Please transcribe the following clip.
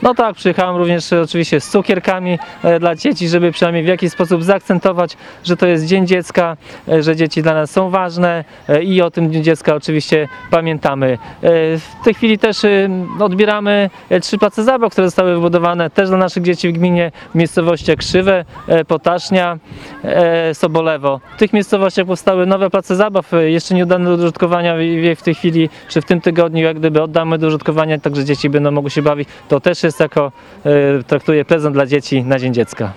No tak, przyjechałem również oczywiście z cukierkami dla dzieci, żeby przynajmniej w jakiś sposób zaakcentować, że to jest Dzień Dziecka, że dzieci dla nas są ważne i o tym Dniu Dziecka oczywiście pamiętamy. W tej chwili też odbieramy 3 place zabaw, które zostały wybudowane też dla naszych dzieci w gminie, w miejscowościach Krzywe, Potasznia, Sobolewo. W tych miejscowościach powstały nowe place zabaw, jeszcze nie oddane do użytkowania w tej chwili, czy w tym tygodniu jak gdyby oddamy do użytkowania, także dzieci będą mogły się bawić. To też jest jako, traktuję, prezent dla dzieci na Dzień Dziecka.